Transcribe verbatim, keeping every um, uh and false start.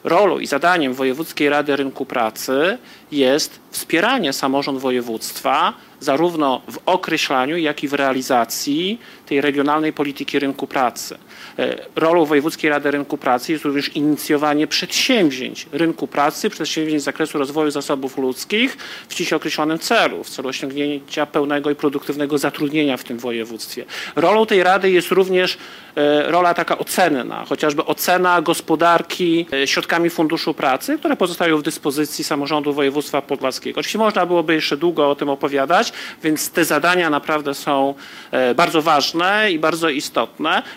Rolą i zadaniem Wojewódzkiej Rady Rynku Pracy jest wspieranie samorząd województwa zarówno w określaniu, jak i w realizacji tej regionalnej polityki rynku pracy. Rolą Wojewódzkiej Rady Rynku Pracy jest również inicjowanie przedsięwzięć rynku pracy, przedsięwzięć z zakresu rozwoju zasobów ludzkich w ściśle określonym celu, w celu osiągnięcia pełnego i produktywnego zatrudnienia w tym województwie. Rolą tej Rady jest również rola taka ocenna, chociażby ocena gospodarki środkami Funduszu Pracy, które pozostają w dyspozycji samorządu województwa podlaskiego. Oczywiście można byłoby jeszcze długo o tym opowiadać, więc te zadania naprawdę są bardzo ważne i bardzo istotne.